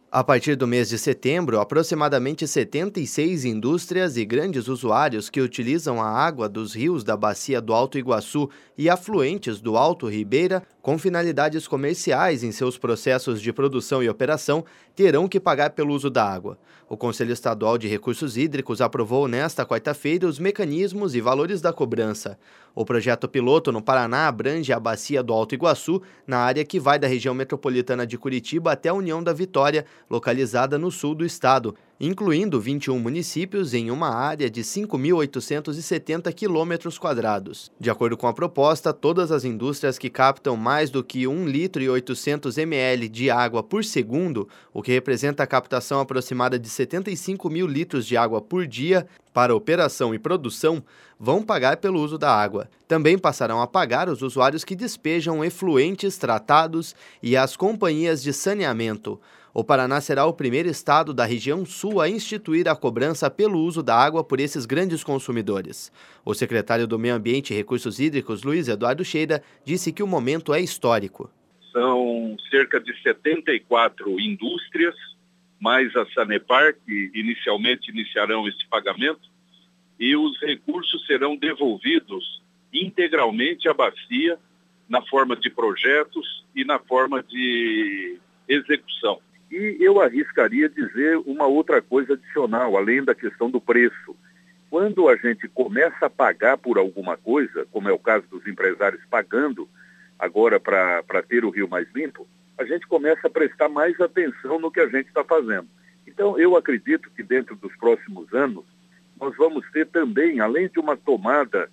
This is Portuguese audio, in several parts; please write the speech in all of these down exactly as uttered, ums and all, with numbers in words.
A partir do mês de setembro, aproximadamente setenta e seis indústrias e grandes usuários que utilizam a água dos rios da bacia do Alto Iguaçu e afluentes do Alto Ribeira, com finalidades comerciais em seus processos de produção e operação, terão que pagar pelo uso da água. O Conselho Estadual de Recursos Hídricos aprovou nesta quarta-feira os mecanismos e valores da cobrança. O projeto piloto no Paraná abrange a bacia do Alto Iguaçu, na área que vai da região metropolitana de Curitiba até a União da Vitória, localizada no sul do estado, incluindo vinte e um municípios em uma área de cinco mil oitocentos e setenta quilômetros quadrados. De acordo com a proposta, todas as indústrias que captam mais do que um litro e oitocentos mililitros de água por segundo, o que representa a captação aproximada de setenta e cinco mil litros de água por dia, para operação e produção, vão pagar pelo uso da água. Também passarão a pagar os usuários que despejam efluentes tratados e as companhias de saneamento. O Paraná será o primeiro estado da região sul a instituir a cobrança pelo uso da água por esses grandes consumidores. O secretário do Meio Ambiente e Recursos Hídricos, Luiz Eduardo Scheida, disse que o momento é histórico. São cerca de setenta e quatro indústrias, mais a Sanepar, que inicialmente iniciarão esse pagamento, e os recursos serão devolvidos integralmente à bacia na forma de projetos e na forma de execução. E eu arriscaria dizer uma outra coisa adicional, além da questão do preço. Quando a gente começa a pagar por alguma coisa, como é o caso dos empresários pagando agora para ter o rio mais limpo, a gente começa a prestar mais atenção no que a gente está fazendo. Então, eu acredito que dentro dos próximos anos, nós vamos ter também, além de uma tomada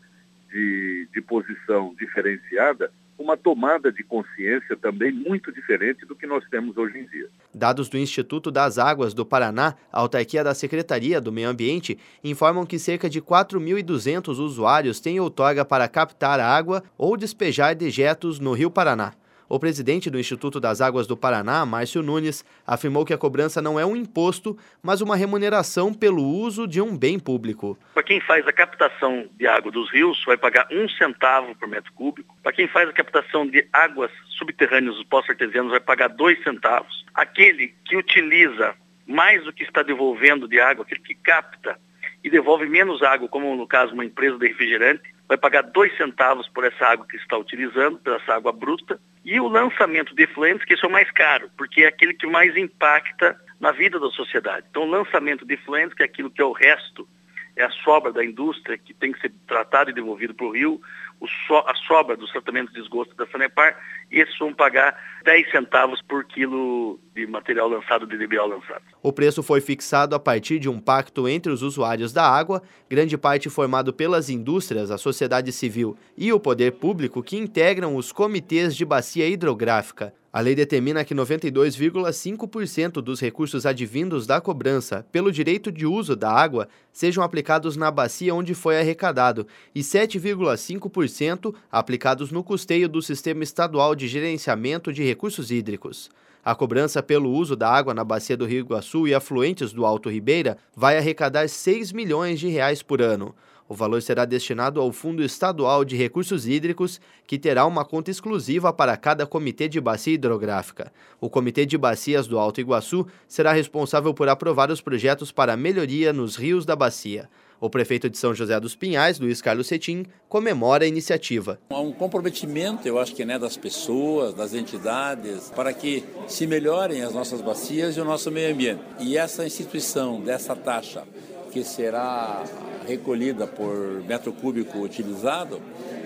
de, de posição diferenciada, uma tomada de consciência também muito diferente do que nós temos hoje em dia. Dados do Instituto das Águas do Paraná, a autarquia da Secretaria do Meio Ambiente, informam que cerca de quatro mil e duzentos usuários têm outorga para captar água ou despejar dejetos no Rio Paraná. O presidente do Instituto das Águas do Paraná, Márcio Nunes, afirmou que a cobrança não é um imposto, mas uma remuneração pelo uso de um bem público. Para quem faz a captação de água dos rios, vai pagar um centavo por metro cúbico. Para quem faz a captação de águas subterrâneas dos poços artesianos, vai pagar dois centavos. Aquele que utiliza mais do que está devolvendo de água, aquele que capta e devolve menos água, como no caso uma empresa de refrigerante, vai pagar dois centavos por essa água que está utilizando, por essa água bruta. E o lançamento de efluentes, que isso é o mais caro, porque é aquele que mais impacta na vida da sociedade. Então, o lançamento de efluentes, que é aquilo que é o resto, é a sobra da indústria, que tem que ser tratado e devolvido para o rio, o so, a sobra dos tratamentos de esgoto da Sanepar, e esses vão pagar dez centavos por quilo de material lançado, de D B O lançado. O preço foi fixado a partir de um pacto entre os usuários da água, grande parte formado pelas indústrias, a sociedade civil e o poder público, que integram os comitês de bacia hidrográfica. A lei determina que noventa e dois vírgula cinco por cento dos recursos advindos da cobrança pelo direito de uso da água sejam aplicados na bacia onde foi arrecadado e sete vírgula cinco por cento aplicados no custeio do Sistema Estadual de Gerenciamento de Recursos Hídricos. A cobrança pelo uso da água na bacia do Rio Iguaçu e afluentes do Alto Ribeira vai arrecadar seis milhões de reais por ano. O valor será destinado ao Fundo Estadual de Recursos Hídricos, que terá uma conta exclusiva para cada comitê de bacia hidrográfica. O Comitê de Bacias do Alto Iguaçu será responsável por aprovar os projetos para melhoria nos rios da bacia. O prefeito de São José dos Pinhais, Luiz Carlos Cetim, comemora a iniciativa. Há um comprometimento, eu acho que né, das pessoas, das entidades, para que se melhorem as nossas bacias e o nosso meio ambiente. E essa instituição dessa taxa, que será recolhida por metro cúbico utilizado,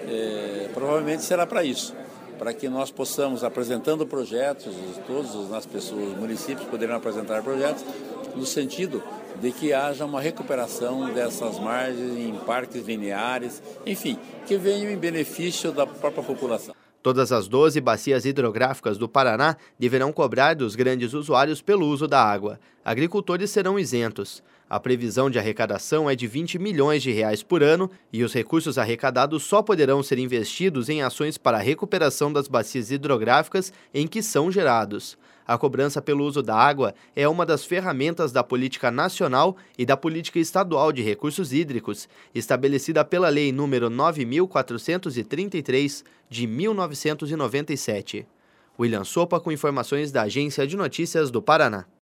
é, provavelmente será para isso, para que nós possamos, apresentando projetos, todos as pessoas, os municípios poderão apresentar projetos, no sentido de que haja uma recuperação dessas margens em parques lineares, enfim, que venham em benefício da própria população. Todas as doze bacias hidrográficas do Paraná deverão cobrar dos grandes usuários pelo uso da água. Agricultores serão isentos. A previsão de arrecadação é de vinte milhões de reais por ano e os recursos arrecadados só poderão ser investidos em ações para a recuperação das bacias hidrográficas em que são gerados. A cobrança pelo uso da água é uma das ferramentas da política nacional e da política estadual de recursos hídricos, estabelecida pela Lei número nove mil quatrocentos e trinta e três, de mil novecentos e noventa e sete. William Sopa com informações da Agência de Notícias do Paraná.